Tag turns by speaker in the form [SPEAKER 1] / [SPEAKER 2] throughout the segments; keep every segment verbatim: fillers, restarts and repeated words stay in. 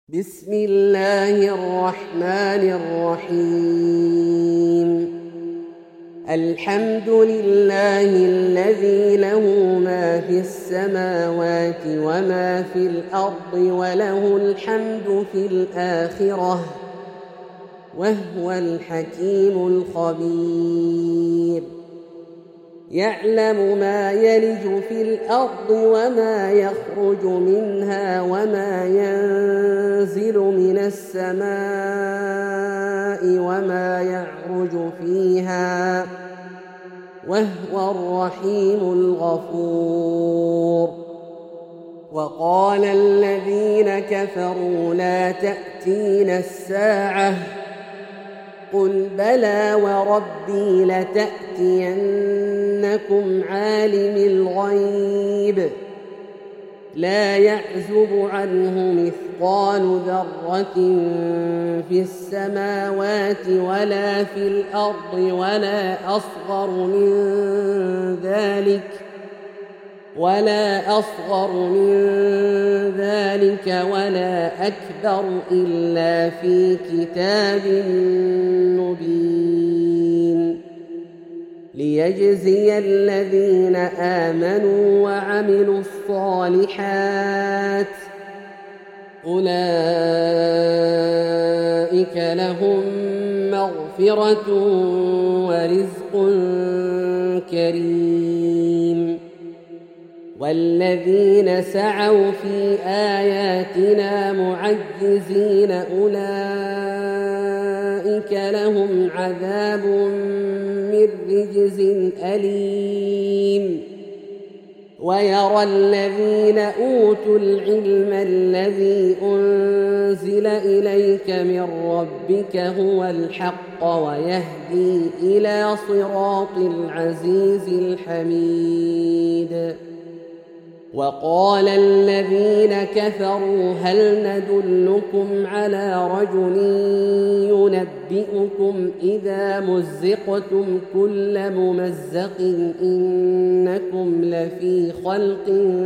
[SPEAKER 1] بسم الله الرحمن الرحيم. الحمد لله الذي له ما في السماوات وما في الأرض وله الحمد في الآخرة وهو الحكيم الخبير. يعلم ما يلج في الأرض وما يخرج منها وما ينزل من السماء وما يعرج فيها وهو الرحيم الغفور. وقال الذين كفروا لا تأتينا الساعة قل بلى وربي لتأتينكم عالم الغيب لا يعزب عنه مثقال ذرة في السماوات ولا في الأرض ولا أصغر من ذلك ولا أصغر من ذلك ولا أكبر إلا في كتاب مبين. ليجزي الذين آمنوا وعملوا الصالحات أولئك لهم مغفرة ورزق كريم. والذين سعوا في آياتنا معجزين أولئك لهم عذاب من رجز أليم. ويرى الذين أوتوا العلم الذي أنزل إليك من ربك هو الحق ويهدي إلى صراط العزيز الحميد. وقال الذين كفروا هل ندلكم على رجل ينبئكم إذا مزقتم كل ممزق إنكم لفي خلق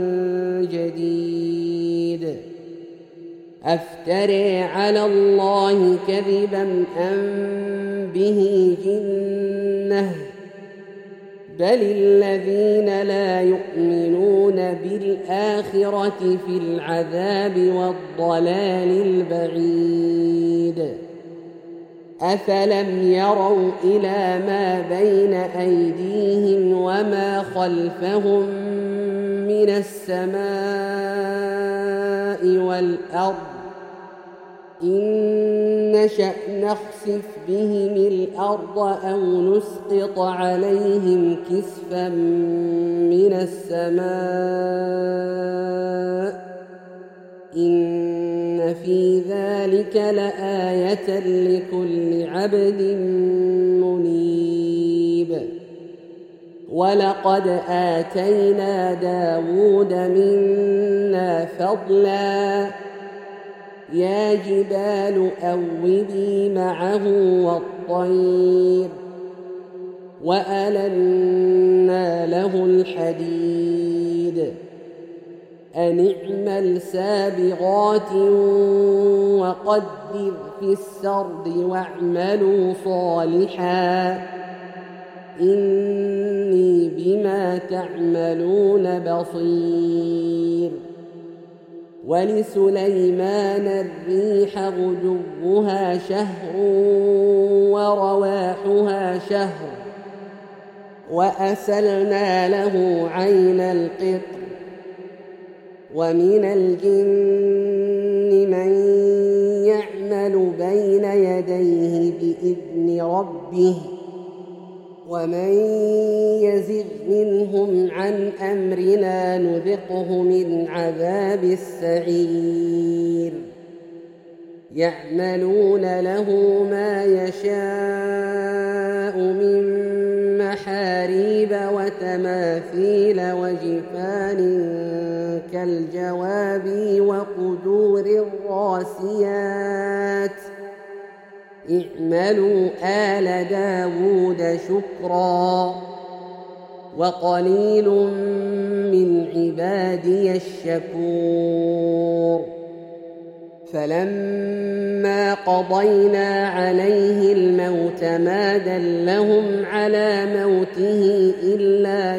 [SPEAKER 1] جديد أفتري على الله كذبا أم به جنة بل الذين لا يؤمنون بالآخرة في العذاب والضلال البعيد. أفلم يروا إلى ما بين أيديهم وما خلفهم من السماء والأرض إن نشأ نخسف بهم الأرض أو نسقط عليهم كسفا من السماء إن في ذلك لآية لكل عبد منيب. ولقد آتينا داود منا فضلا يا جبال أوبي معه والطير وألنا له الحديد أن اعمل سابغات وقدر في السرد واعملوا صالحا إني بما تعملون بصير. ولسليمان الريح غدوها شهر ورواحها شهر وأسلنا له عين القطر ومن الجن من يعمل بين يديه بإذن ربه ومن يزغ منهم عن أمرنا نذقه من عذاب السعير. يعملون له ما يشاء من محاريب وتماثيل وجفان كالجواب وقدور الراسيات اعملوا آل داود شكرا وقليل من عبادي الشكور فلما قضينا عليه الموت ما دلهم على موته إلا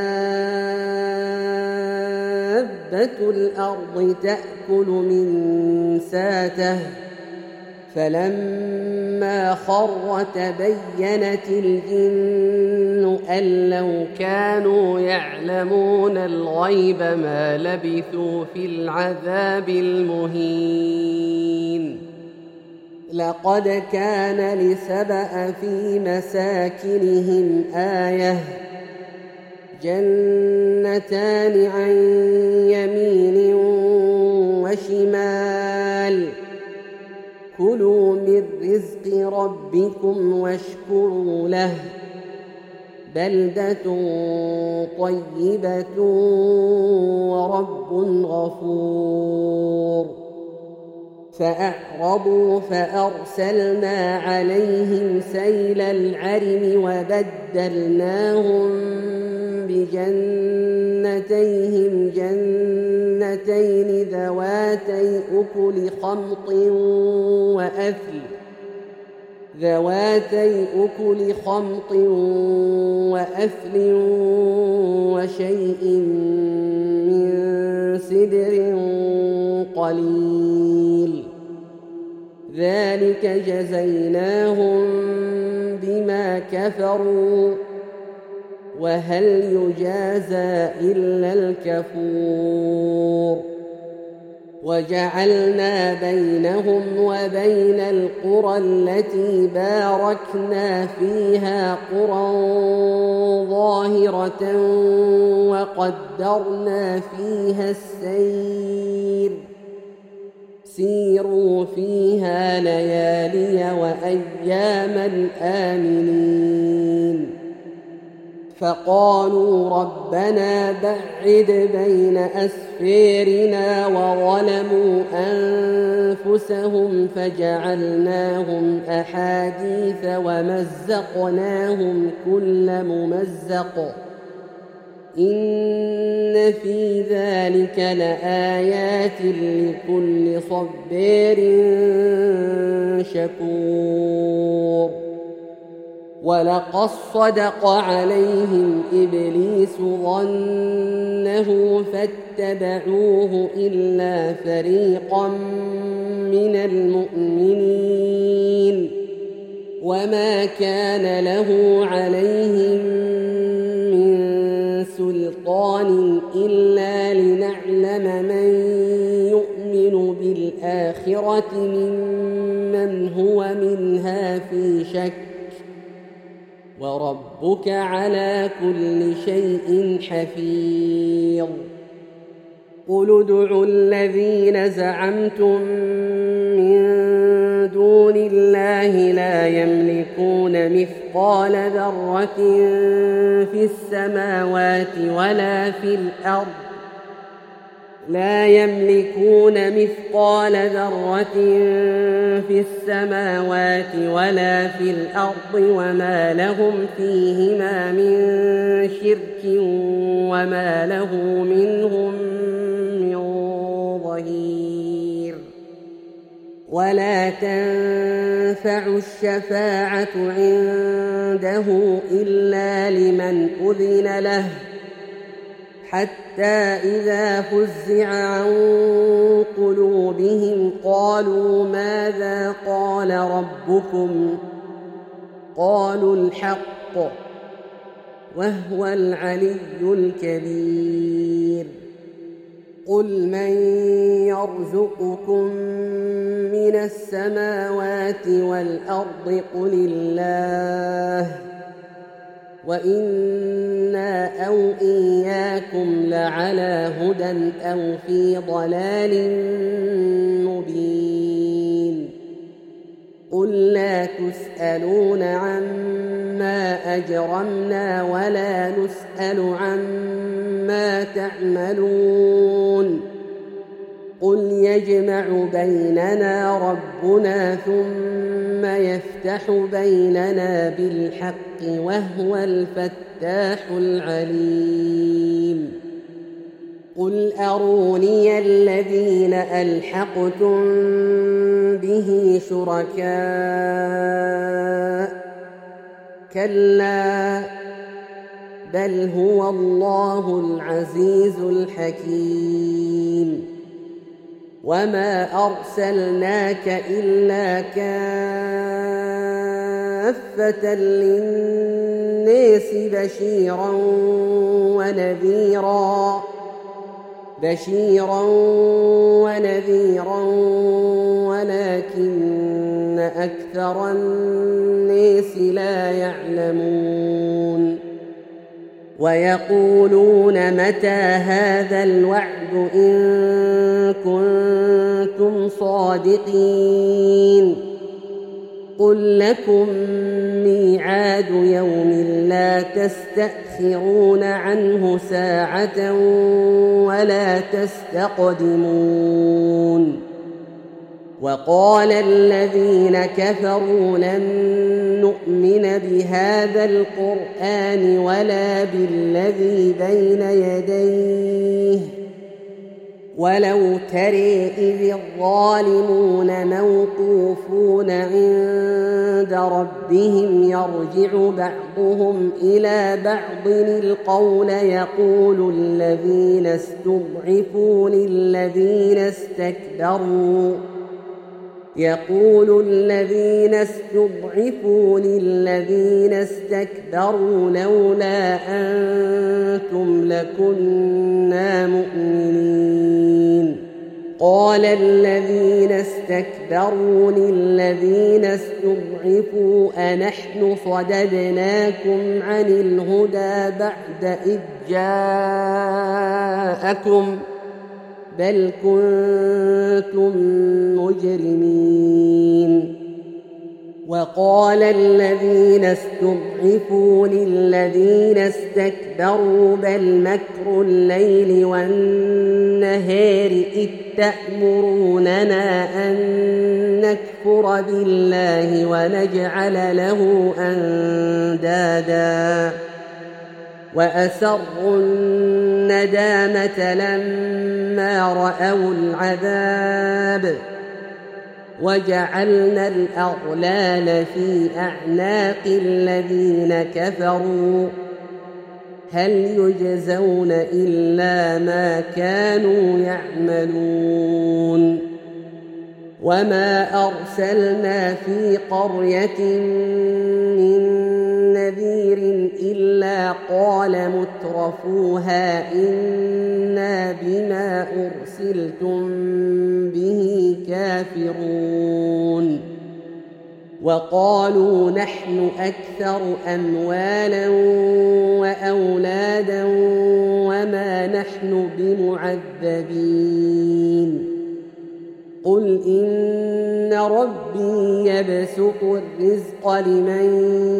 [SPEAKER 1] دابة الأرض تأكل من ساته فلما خر تبينت الجن أن لو كانوا يعلمون الغيب ما لبثوا في العذاب المهين. لقد كان لسبأ في مساكنهم آية جنتان عن يمين وشمال كلوا من رزق ربكم واشكروا له بلدة طيبة ورب غفور. فأعرضوا فأرسلنا عليهم سيل العرم وبدلناهم بجنتيهم جنتين ذواتي أكل خمط وأثل ذواتي أكل خمط وأثل وشيء من سدر قليل ذلك جزيناهم بما كفروا وهل يجازى إلا الكفور. وجعلنا بينهم وبين القرى التي باركنا فيها قرى ظاهرة وقدرنا فيها السير سيروا فيها ليالي وأياما آمنين. فقالوا ربنا بعد بين أسفيرنا وظلموا أنفسهم فجعلناهم أحاديث ومزقناهم كل ممزق إن في ذلك لآيات لكل صبار شكور. ولقد صدق عليهم إبليس ظنه فاتبعوه إلا فريقا من المؤمنين وما كان له عليهم من سلطان إلا لنعلم من يؤمن بالآخرة ممن هو منها في شك وربك على كل شيء حفيظ. قل ادعوا الذين زعمتم من دون الله لا يملكون مثقال ذرة في السماوات ولا في الأرض لا يملكون مثقال ذرة في السماوات ولا في الأرض وما لهم فيهما من شرك وما له منهم من ظهير. ولا تنفع الشفاعة عنده إلا لمن أذن له حتى إذا فزع عن قلوبهم قالوا ماذا قال ربكم قالوا الحق وهو العلي الكبير. قل من يرزقكم من السماوات والأرض قل الله وإنا أو إياكم لعلى هدى أو في ضلال مبين. قل لا تسألون عما أجرمنا ولا نسأل عما تعملون. قل يجمع بيننا ربنا ثم يفتح بيننا بالحق وهو الفتاح العليم. قل أروني الذين ألحقتم به شركاء كلا بل هو الله العزيز الحكيم وما أرسلناك إلا كافة للناس بشيرا ونذيرا بشيرا ونذيرا ولكن أكثر الناس لا يعلمون ويقولون متى هذا الوعد إن كنتم صادقين قل لكم ميعاد يوم لا تستأخرون عنه ساعة ولا تستقدمون وقال الذين كفروا لن نؤمن بهذا القرآن ولا بالذي بين يديه ولو ترى إذ الظالمون موقوفون عند ربهم يرجع بعضهم إلى بعض القول يقول الذين استضعفوا للذين استكبروا يقول الذين استضعفوا للذين استكبروا لولا أنتم لكنا مؤمنين قال الذين استكبروا للذين استضعفوا أنحن صددناكم عن الهدى بعد إذ جاءكم بل كنتم مجرمين وقال الذين استضعفوا للذين استكبروا بل مكر الليل والنهار إذ تأمروننا أن نكفر بالله ونجعل له أندادا وأسروا الندامة لما رأوا العذاب وجعلنا الأغلال في أعناق الذين كفروا هل يجزون إلا ما كانوا يعملون وما أرسلنا في قرية من نذير إلا قال مترفوها إنا بما أرسلتم به كافرون وقالوا نحن أكثر أموالا وأولادا وما نحن بمعذبين قل إن ربي يبسط الرزق لمن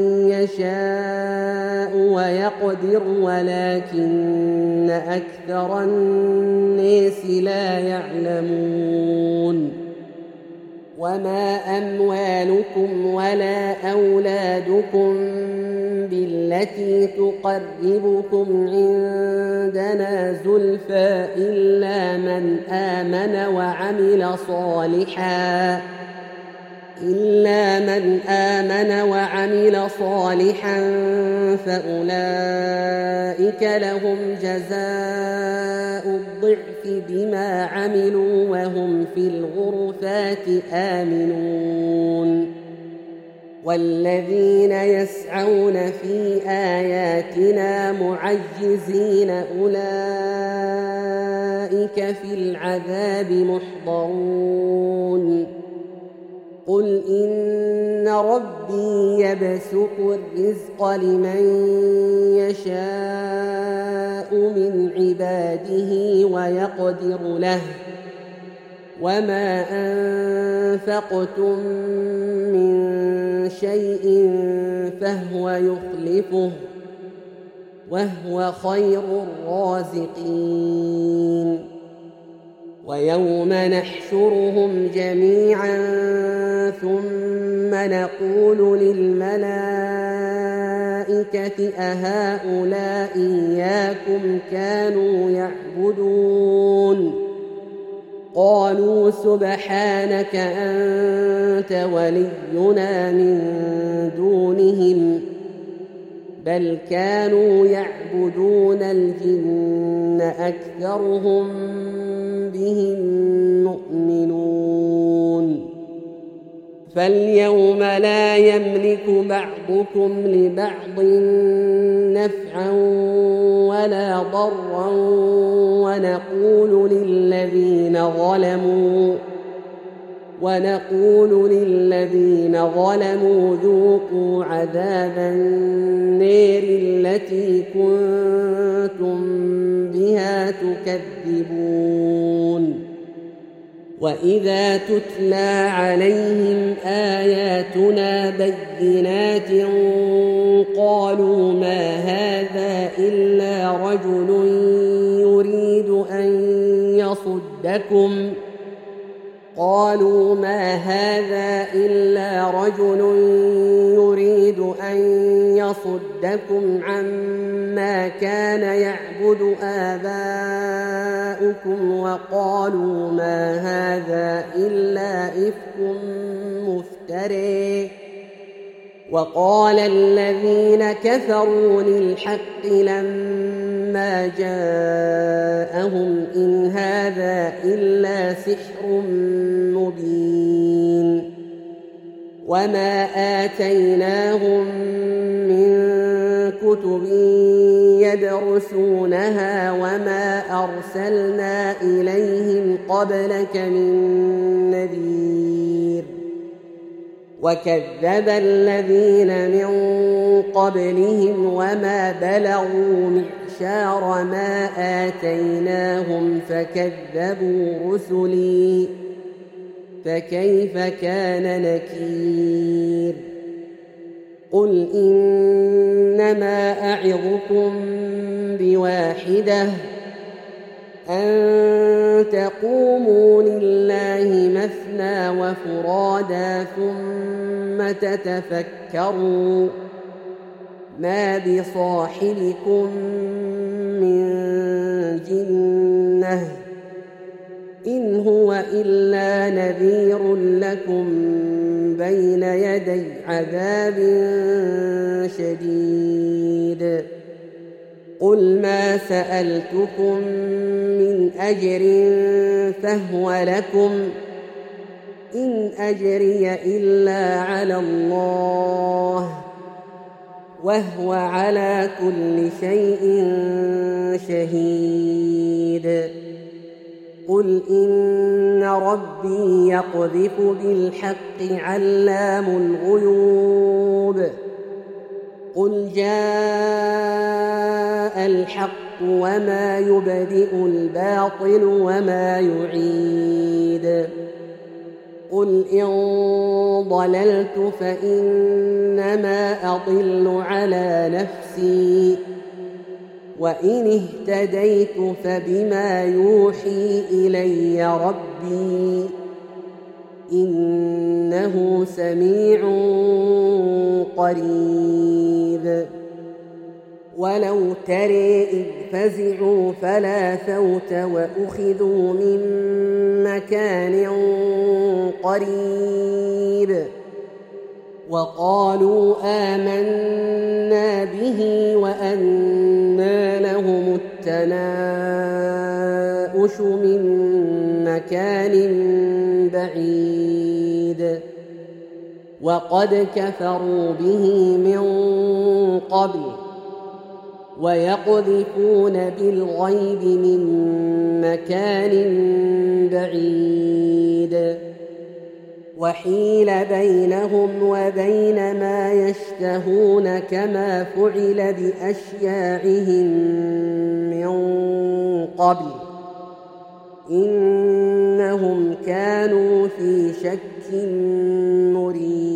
[SPEAKER 1] يشاء ويقدر ولكن أكثر الناس لا يعلمون وما أموالكم ولا أولادكم بالتي تقربكم عندنا زلفى إلا من آمن وعمل صالحا إلا من آمن وعمل صالحا فأولئك لهم جزاء الضعف بما عملوا وهم في الغرفات آمنون والذين يسعون في آياتنا معجزين أولئك في العذاب محضرون قل إن ربي يبسط الرزق لمن يشاء من عباده ويقدر له وما أنفقتم من شيء فهو يخلفه وهو خير الرازقين ويوم نحشرهم جميعا ثم نقول للملائكة الملائكة أهؤلاء إياكم كانوا يعبدون قالوا سبحانك أنت ولينا من دونهم بل كانوا يعبدون الجن أكثرهم بهم مؤمنون فاليوم لا يملك بعضكم لبعض نفعا ولا ضرا ونقول للذين ظلموا ونقول للذين ظلموا ذوقوا عذاب النار التي كنتم بها تكذبون وإذا تتلى عليهم آياتنا بينات قالوا ما هذا إلا رجل يريد أن يصدكم قالوا ما هذا إلا رجل يريد أن يصدكم عما كان يعبد آباؤكم وقالوا ما هذا إلا إفك مفتري وقال الذين كفروا للحق لما جاءهم إن هذا إلا سحر مبين وما آتيناهم من كتب يدرسونها وما أرسلنا إليهم قبلك من نذير وكذب الذين من قبلهم وما بلغوا معشار ما آتيناهم فكذبوا رسلي فكيف كان نكير قل إنما أعظكم بواحدة أن تقوموا لله مثنى وفرادا ثم تتفكروا ما بصاحبكم من جنة إن هو إلا نذير لكم بين يدي عذاب شديد قل ما سألتكم من أجر فهو لكم إن أجري إلا على الله وهو على كل شيء شهيد قل إن ربي يقذف بالحق علام الغيوب قل جاء الحق وما يبدئ الباطل وما يعيد قل إن ضللت فإنما أضل على نفسي وإن اهتديت فبما يوحي إلي ربي إنه سميع قريب ولو ترى إذ فزعوا فلا فوت وأخذوا من مكان قريب وقالوا آمنا به وأنى لهم التناؤش من مكان بعيد وقد كفروا به من قبل ويقذفون بالغيب من مكان بعيد وحيل بينهم وبين ما يشتهون كما فعل بأشياعهم من قبل إنهم كانوا في شك مريب